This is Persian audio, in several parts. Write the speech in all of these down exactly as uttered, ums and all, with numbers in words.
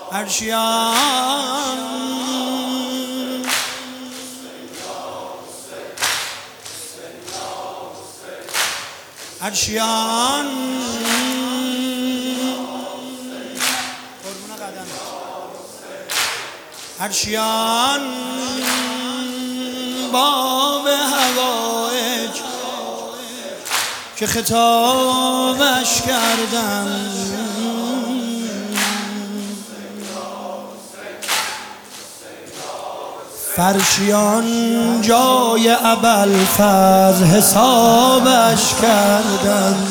عرشیان عرشیان قربون قدمت عرشیان باب هوایج که خطابش کردم فرشیان جای ابوالفضل حسابش کردن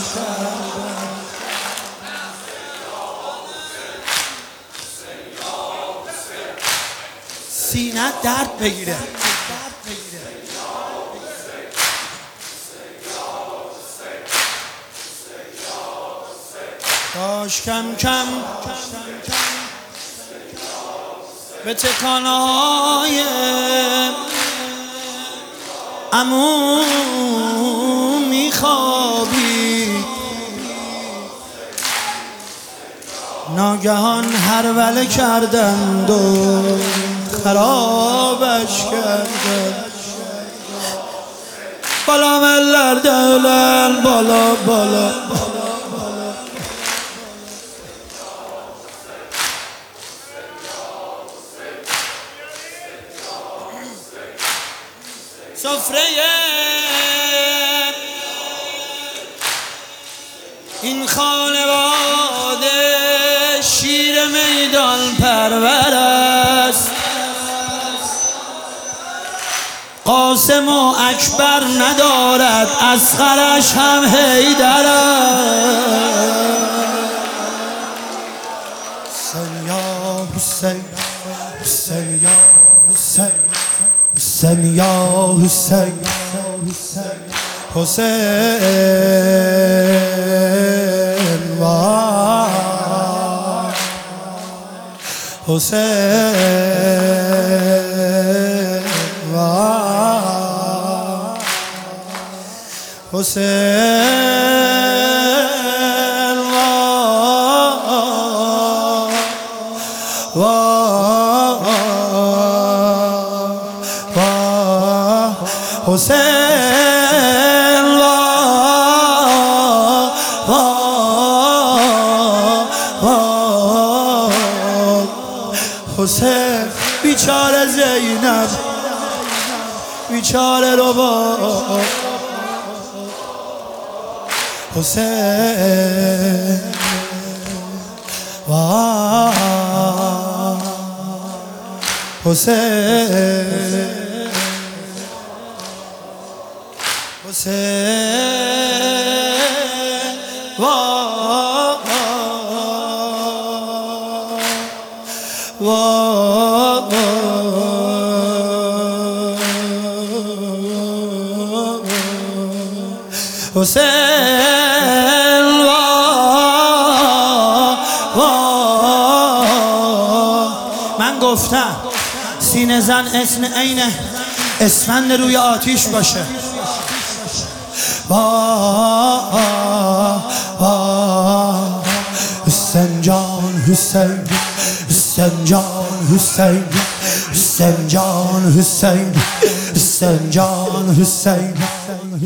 سینه درد بگیره داش کم کم به تکانه‌های عمو میخوابید ناگهان هروله کردند و خرابش کردند بالا ملر دلن بالا بالا سفره این خانواده شیر میدان پرور است قاسم و اکبر ندارد اصغرش هم حیدر است حسین یا حسین حسین یا حسین حسین یا حسین حسین وای حسین وای حسین وای حسین حسین بیچاره زینب بیچاره ربا حسین وای حسین حسین وای وای حسین وای من گفتم سینه زن اسم عینه اسفند روی آتیش باشه وای وای حسین جان حسین حسین جان حسین حسین جان حسین حسین جان حسین